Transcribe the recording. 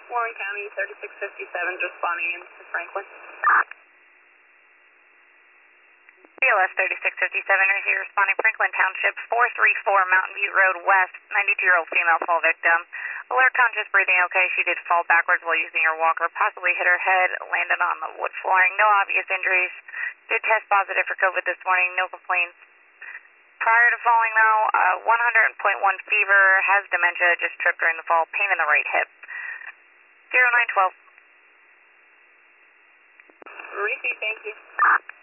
Warren County 3657 is responding into Franklin. BLS 3657 right here responding Franklin Township, 434 Mountain View Road West, 92-year-old female fall victim. Alert, conscious, breathing okay. She did fall backwards while using her walker, possibly hit her head, landed on the wood flooring. No obvious injuries. Did test positive for COVID this morning, no complaints. Prior to falling though, 100.1 fever, has dementia, just tripped during the fall, pain in the right hip. 0912. Receive, thank you.